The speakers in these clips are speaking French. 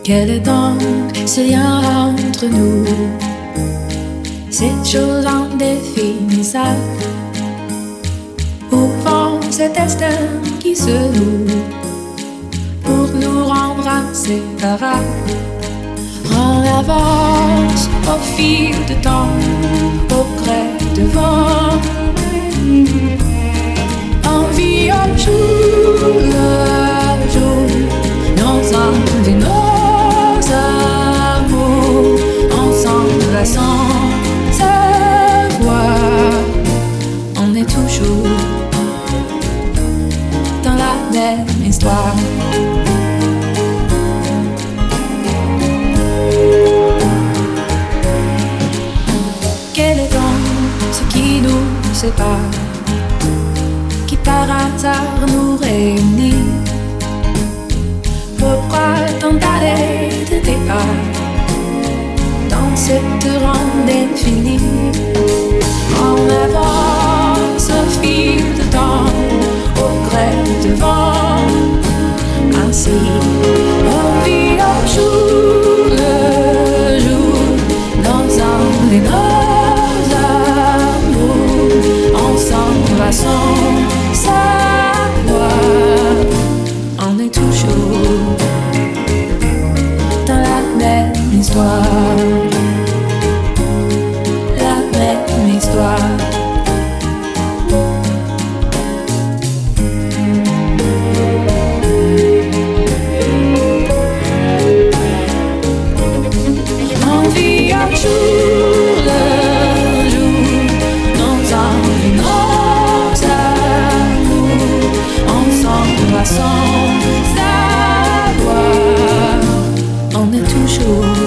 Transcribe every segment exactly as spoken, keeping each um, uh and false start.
Quel est donc ce lien entre nous? Cette chose indéfinissable. Où vont ces destins qui se nouent pour nous rendre inséparables? On avance au fil du temps, au gré de vent. On vit au jour le jour nos envies, nos amours, ensemble sans savoir. On est toujours dans la même histoire. Quel est donc ce qui nous sépare, qui par hasard nous réunit? Pourquoi tant d'arrêts de départ dans cette ronde infinie? On avance au fil du temps, au gré du vent. Ainsi, on vit au jour le jour nos envies, nos amours, ensemble va sans savoir. On est toujours dans la même histoire, la même histoire. On vit un jour le jour nos envies, nos amours, ensemble va sans savoir. On est toujours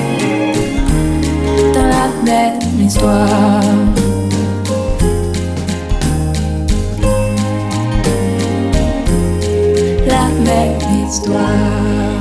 dans la même histoire, la même histoire.